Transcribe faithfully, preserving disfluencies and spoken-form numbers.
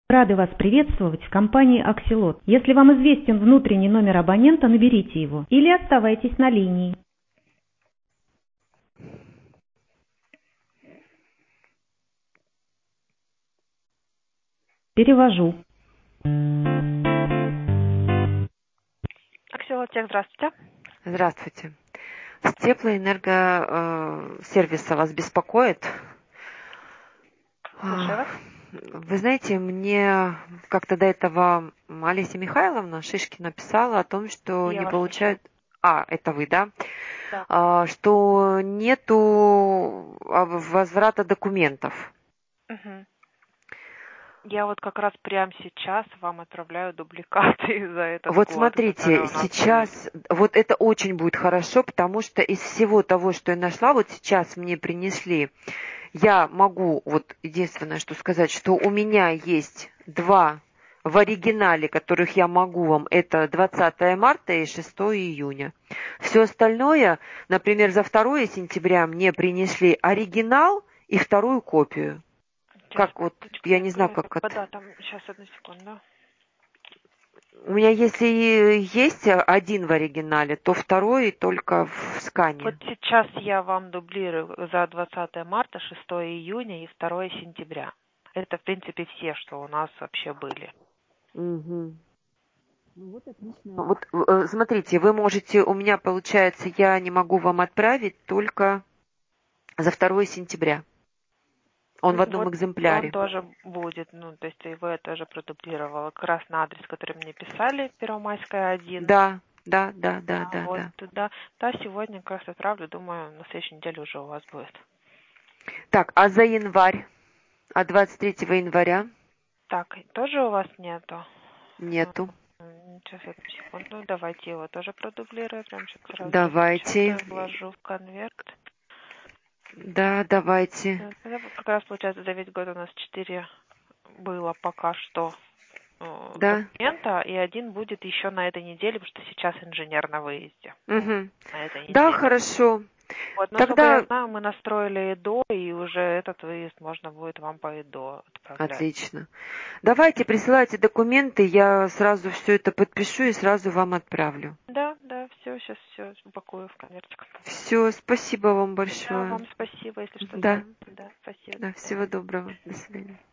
Рады вас приветствовать в компании Аксилот. Если вам известен внутренний номер абонента, наберите его или оставайтесь на линии. Перевожу. Аксилотех, здравствуйте. Здравствуйте. С теплоэнергосервиса вас беспокоит? Слушаю вас. Вы знаете, мне как-то до этого Олеся Михайловна Шишкина писала о том, что Я не вас получают... А, это вы, да? Да. А, что нету возврата документов. Угу. Я вот как раз прямо сейчас вам отправляю дубликаты за этот Вот год. смотрите, сейчас, вот это очень будет хорошо, потому что из всего того, что я нашла, вот сейчас мне принесли, я могу, вот единственное, что сказать, что у меня есть два в оригинале, которых я могу вам, это двадцатое марта и шестое июня. Все остальное, например, за второе сентября мне принесли оригинал и вторую копию. Сейчас, Как вот, я не знаю, как по это... датам. Сейчас, одну секунду. У меня если есть один в оригинале, то второй только в скане. Вот сейчас я вам дублирую за двадцатое марта, шестое июня и второе сентября. Это, в принципе, все, что у нас вообще были. Угу. Ну вот отлично. Вот э, смотрите, вы можете, у меня получается, я не могу вам отправить только за второе сентября. Он в одном Вот экземпляре. он тоже будет, ну, то есть его я тоже продублировала. Как раз на адрес, который мне писали, Первомайская, один. Да, да, да, да, А, да, вот, да. да. Да, сегодня как раз отправлю, думаю, на следующей неделе уже у вас будет. Так, а за январь? А двадцать третьего января? Так, тоже у вас нету? Нету. Сейчас, одну секунду, давайте его тоже продублирую. Прям сейчас сразу Давайте. распечатаю, вложу в конверт. Да, давайте. Это как раз получается за весь год у нас четыре было пока что э, Да. документа, и один будет еще на этой неделе, потому что сейчас инженер на выезде. Угу. На этой неделе. Да, хорошо. Вот, но, насколько Тогда... я знаю, мы настроили ЭДО, и уже этот выезд можно будет вам по ЭДО отправлять. Отлично. Давайте, присылайте документы, я сразу все это подпишу и сразу вам отправлю. Да, да, все, сейчас все упакую в конвертик. Все, спасибо вам Да, большое. вам спасибо, если что-то. Да, Да, спасибо. да, всего доброго. До свидания.